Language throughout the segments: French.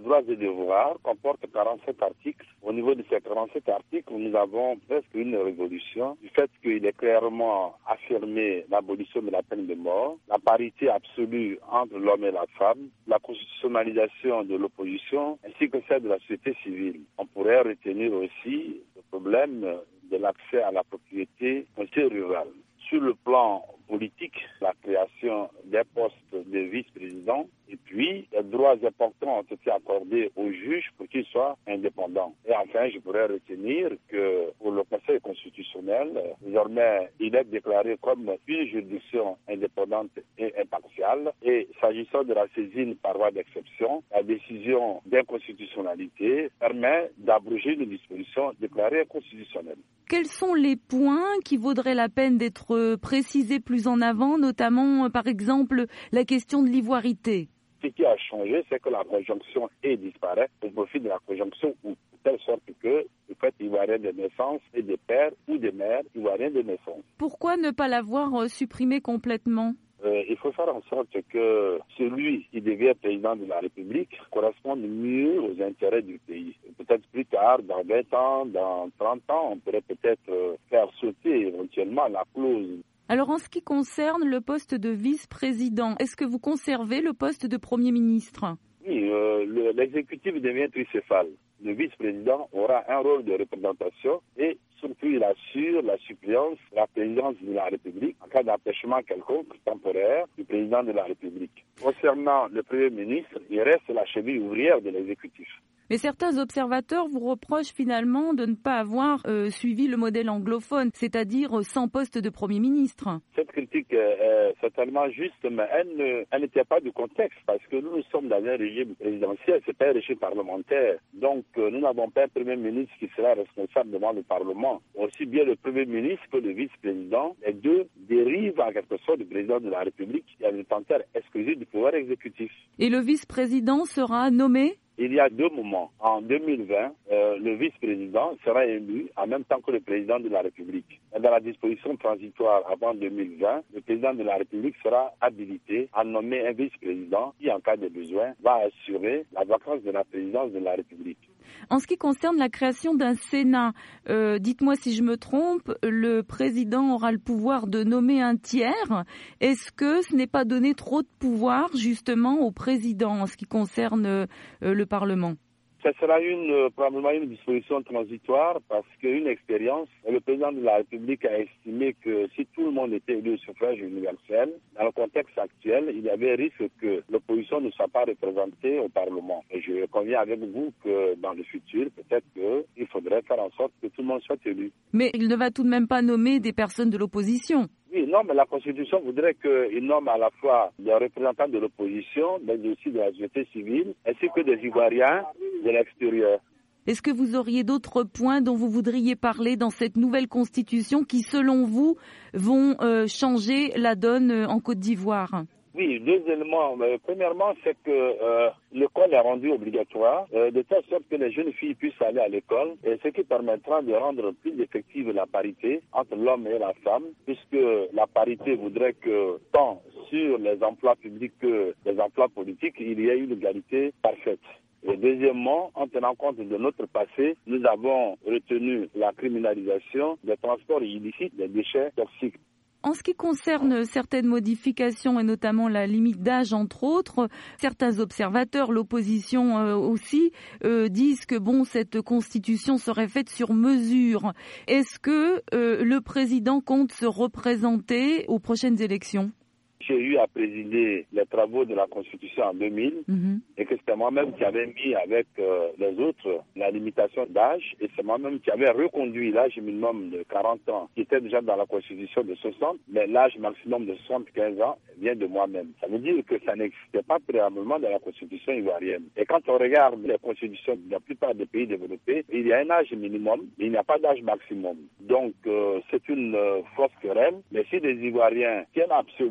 droits et devoirs comporte 47 articles. Au niveau de ces 47 articles, nous avons presque une révolution du fait qu'il est clairement affirmé l'abolition de la peine de mort, la parité absolue entre l'homme et la femme, la constitutionnalisation de l'opposition ainsi que celle de la société civile. On pourrait retenir aussi le problème de l'accès à la propriété foncière rurale. Sur le plan politique, la création des postes de vice-président et puis les droits importants ont été accordés aux juges pour qu'ils soient indépendants. Et enfin, je pourrais retenir que pour le Conseil constitutionnel, désormais, il est déclaré comme une juridiction indépendante et impartiale. Et s'agissant de la saisine par voie d'exception, la décision d'inconstitutionnalité permet d'abroger une disposition déclarée inconstitutionnelle. Quels sont les points qui vaudraient la peine d'être précisés plus en avant, notamment, par exemple, la question de l'ivoirité? Ce qui a changé, c'est que la conjonction « et » disparaît au profit de la conjonction « ou », de telle sorte que le fait ivoirien de naissance et des pères ou des mères ivoiriens de naissance. Pourquoi ne pas l'avoir supprimé complètement? Il faut faire en sorte que celui qui devient président de la République corresponde mieux aux intérêts du pays. Peut-être plus tard, dans 20 ans, dans 30 ans, on pourrait peut-être faire sauter éventuellement la clause. Alors en ce qui concerne le poste de vice-président, est-ce que vous conservez le poste de Premier ministre? Oui, l'exécutif devient tricéphale. Le vice-président aura un rôle de représentation et surtout il assure la suppléance, la présidence de la République en cas d'empêchement quelconque temporaire du président de la République. Concernant le Premier ministre, il reste la cheville ouvrière de l'exécutif. Mais certains observateurs vous reprochent finalement de ne pas avoir suivi le modèle anglophone, c'est-à-dire sans poste de Premier ministre. Cette critique est certainement juste, mais elle n'était pas du contexte, parce que nous sommes dans un régime présidentiel, c'est pas un régime parlementaire. Donc nous n'avons pas un Premier ministre qui sera responsable devant le Parlement. Aussi bien le Premier ministre que le vice-président, les deux dérivent en quelque sorte du président de la République qui est le détenteur exclusif du pouvoir exécutif. Et le vice-président sera nommé ? Il y a deux moments. En 2020, le vice-président sera élu en même temps que le président de la République. Dans la disposition transitoire avant 2020, le président de la République sera habilité à nommer un vice-président qui, en cas de besoin, va assurer la vacance de la présidence de la République. En ce qui concerne la création d'un Sénat, dites-moi si je me trompe, le président aura le pouvoir de nommer un tiers. Est-ce que ce n'est pas donner trop de pouvoir justement au président en ce qui concerne le Parlement? Ce sera probablement une disposition transitoire parce qu'une expérience, le président de la République a estimé que si tout le monde était élu au suffrage universel, dans le contexte actuel, il y avait risque que l'opposition ne soit pas représentée au Parlement. Et je conviens avec vous que dans le futur, peut-être qu'il faudrait faire en sorte que tout le monde soit élu. Mais il ne va tout de même pas nommer des personnes de l'opposition. Oui, non, mais la Constitution voudrait qu'il nomme à la fois des représentants de l'opposition, mais aussi de la société civile, ainsi que des Ivoiriens de l'extérieur. Est-ce que vous auriez d'autres points dont vous voudriez parler dans cette nouvelle Constitution qui, selon vous, vont changer la donne en Côte d'Ivoire ? Oui, deux éléments. Premièrement, c'est que l'école est rendue obligatoire, de telle sorte que les jeunes filles puissent aller à l'école, et ce qui permettra de rendre plus effective la parité entre l'homme et la femme, puisque la parité voudrait que tant sur les emplois publics que les emplois politiques, il y ait une égalité parfaite. Et deuxièmement, en tenant compte de notre passé, nous avons retenu la criminalisation des transports illicites des déchets toxiques. En ce qui concerne certaines modifications et notamment la limite d'âge entre autres, certains observateurs, l'opposition aussi, disent que cette constitution serait faite sur mesure. Est-ce que le président compte se représenter aux prochaines élections ? J'ai eu à présider les travaux de la Constitution en 2000 et que c'était moi-même qui avais mis avec les autres la limitation d'âge et c'est moi-même qui avais reconduit l'âge minimum de 40 ans qui était déjà dans la Constitution de 60, mais l'âge maximum de 75 ans vient de moi-même. Ça veut dire que ça n'existait pas préalablement dans la Constitution ivoirienne. Et quand on regarde les constitutions de la plupart des pays développés, il y a un âge minimum, mais il n'y a pas d'âge maximum. Donc c'est une fausse querelle, mais si les Ivoiriens tiennent absolument à ce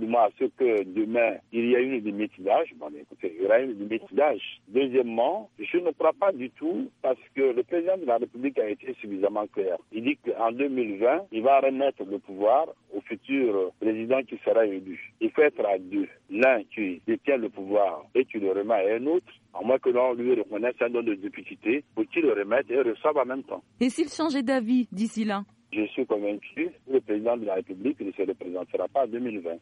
que demain, il y a une limite d'âge, écoutez, il y aura une limite d'âge. Deuxièmement, je ne crois pas du tout parce que le président de la République a été suffisamment clair. Il dit qu'en 2020, il va remettre le pouvoir au futur président qui sera élu. Il faut être à deux. L'un qui détient le pouvoir et qui le remet à un autre, à moins que l'on lui reconnaisse un don de député, pour qu'il le remette et reçoive en même temps. Et s'il changeait d'avis d'ici là? Je suis convaincu que le président de la République ne se représentera pas en 2020.